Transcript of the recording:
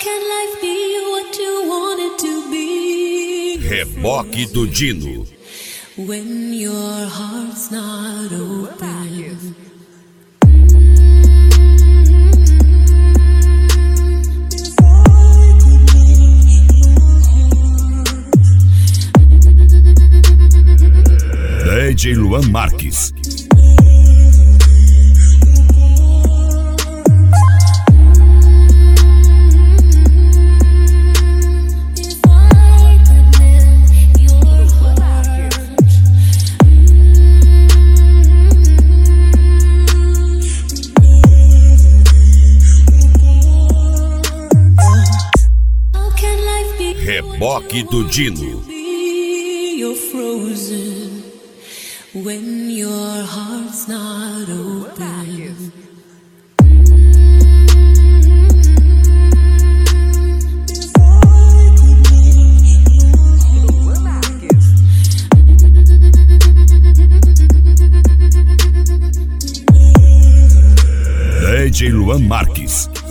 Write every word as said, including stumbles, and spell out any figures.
Reboque do Dino. When your heart's not open. D J Luan Marques. Reboque do Dino. You're frozen when your heart's not open. D J Luan Marques.